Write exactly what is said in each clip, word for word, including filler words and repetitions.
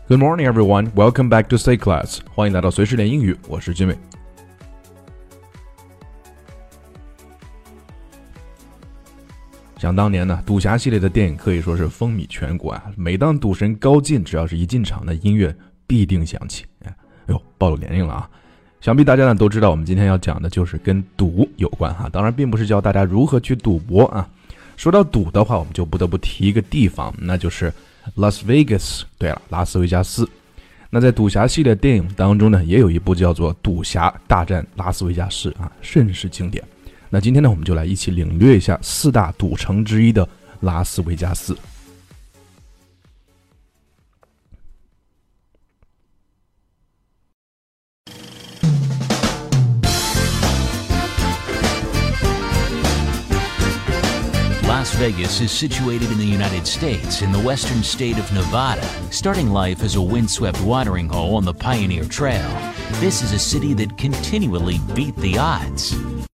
Good morning, everyone. Welcome back to Stay Class. 欢迎来到随时练英语，我是君伟。想当年呢，赌侠系列的电影可以说是风靡全国啊。每当赌神高进，只要是一进场的音乐必定响起。哎呦，暴露年龄了啊！想必大家呢都知道，我们今天要讲的就是跟赌有关哈。当然，并不是教大家如何去赌博啊。说到赌的话，我们就不得不提一个地方，那就是Las Vegas， 对了，拉斯维加斯。那在赌侠系列电影当中呢，也有一部叫做《赌侠大战拉斯维加斯》啊，甚是经典。那今天呢，我们就来一起领略一下四大赌城之一的拉斯维加斯。 Las Vegas is situated in the United States in the western state of Nevada, starting life as a windswept watering hole on the Pioneer Trail. This is a city that continually beat the odds.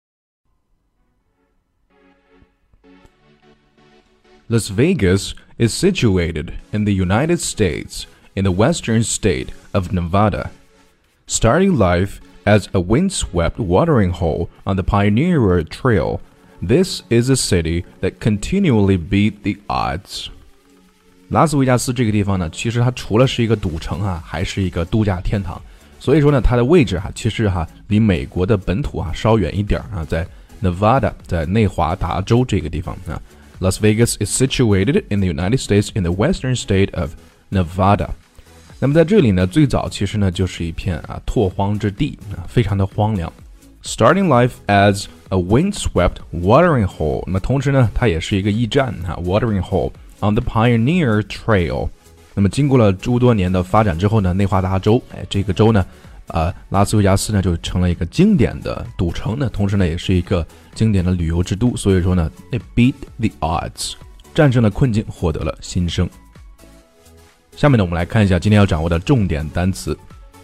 Las Vegas is situated in the United States in the western state of Nevada, starting life as a windswept watering hole on the Pioneer Trail.This is a city that continually beat the odds. 拉斯维加斯这个地方呢，其实它除了是一个赌城啊，还是一个度假天堂。所以说呢，它的位置哈、啊，其实哈、啊、离美国的本土啊稍远一点啊，在 Nevada， 在内华达州这个地方啊。Las Vegas is situated in the United States in the western state of Nevada. 那么在这里呢，最早其实呢就是一片啊拓荒之地啊，非常的荒凉。Starting life as a windswept watering hole， 那么同时呢，它也是一个驿站啊 ，watering hole on the Pioneer Trail。那么经过了诸多年的发展之后呢，内华达州，哎，这个州呢，呃，拉斯维加斯呢就成了一个经典的赌城呢，同时呢，也是一个经典的旅游之都。所以说呢 ，it beat the odds， 战胜了困境，获得了新生。下面呢，我们来看一下今天要掌握的重点单词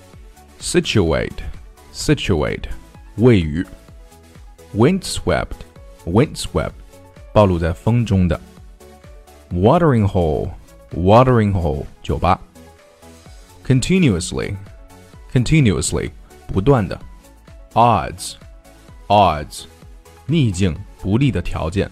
：situate，situate， 位于。windswept windswept 暴露在风中的 watering hole watering hole 酒吧 continuously continuously 不断的 odds odds 逆境不利的条件。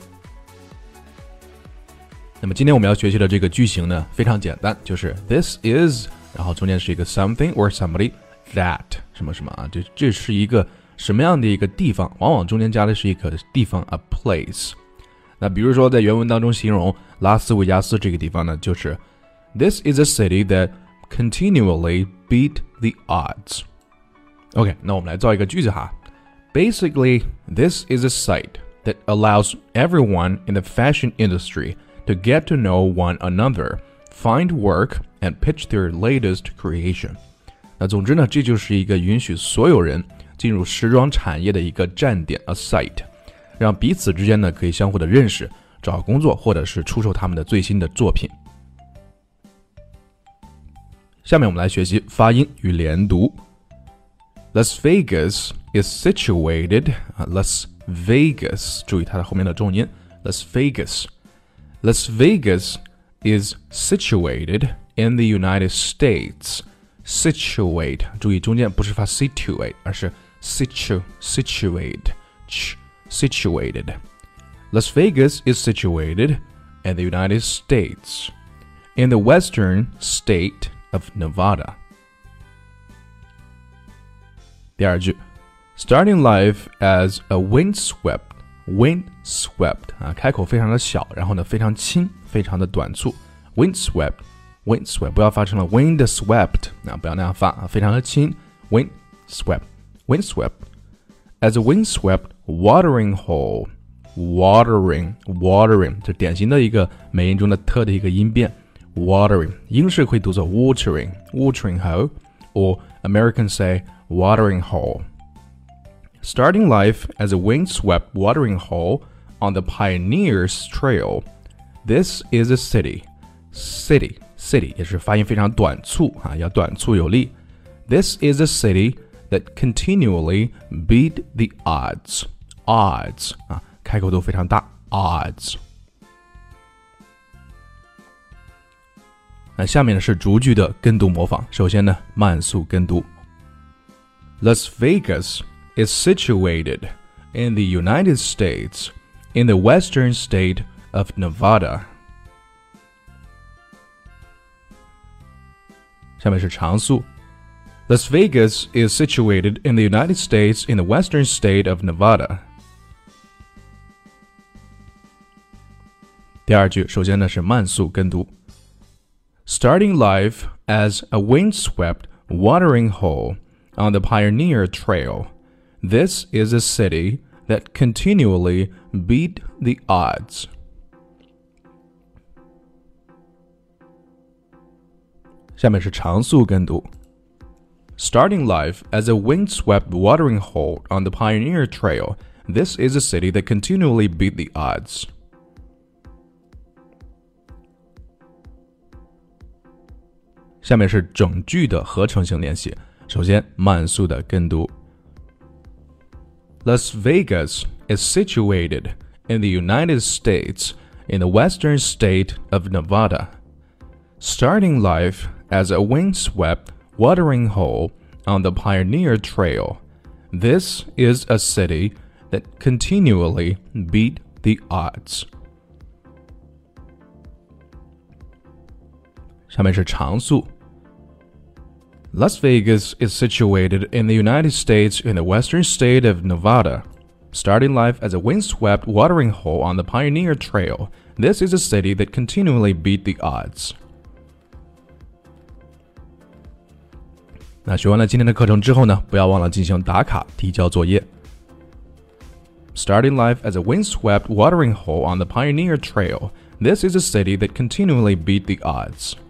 那么今天我们要学习的这个句型呢非常简单，就是 this is 然后中间是一个 something or somebody that 什么什么啊，这这是一个什么样的一个地方，往往中间加的是一个地方 a place。 那比如说在原文当中形容拉斯维加斯这个地方呢，就是 This is a city that continually beat the odds. OK， 那我们来造一个句子哈。Basically, this is a site that allows everyone in the fashion industry to get to know one another, find work, and pitch their latest creation. 那总之呢，这就是一个允许所有人进入时装产业的一个站点 a site， 让彼此之间呢可以相互的认识，找工作或者是出售他们的最新的作品。下面我们来学习发音与连读。Las Vegas is situated Las Vegas 注意它的后面的重音 Las Vegas Las Vegas is situated in the United States situate 注意中间不是发 situate 而是 situ situate ch, situated Las Vegas is situated in the United States in the western state of Nevada. 第二句 starting life as a windswept windswept 啊，开口非常的小，然后呢非常轻，非常的短促 windswept windswept 不要发成了 windswept 啊，不要那样发啊，非常的轻 windswept windswept as a windswept watering hole watering watering 这典型的一个美音中的特的一个音变 watering 英式会读作 watering watering hole or Americans say watering hole starting life as a windswept watering hole on the Pioneers Trail this is a city city city 也是发音非常短促啊，要短促有力。This is a city that continually beat the odds. Odds 啊，开口都非常大。Odds 那下面呢是逐句的跟读模仿。首先呢，慢速跟读。Las Vegas is situated in the United States in the western state of Nevada. 下面是常速。Las Vegas is situated in the United States in the western state of Nevada. 第二句，首先呢是慢速跟读。Starting life as a windswept watering hole on the Pioneer Trail, this is a city that continually beat the odds. 下面是常速跟读。Starting life as a windswept watering hole on the Pioneer Trail, this is a city that continually beat the odds. 下面是整句的合成性练习。首先，慢速的跟读。Las Vegas is situated in the United States in the western state of Nevada. Starting life as a windswept watering hole on the Pioneer Trail, this is a city that continually beat the odds. 下面是常速。Las Vegas is situated in the United States in the western state of Nevada. Starting life as a windswept watering hole on the Pioneer Trail, this is a city that continually beat the odds. 那学完了今天的课程之后呢，不要忘了进行打卡提交作业。Starting life as a windswept watering hole on the Pioneer Trail, this is a city that continually beat the odds.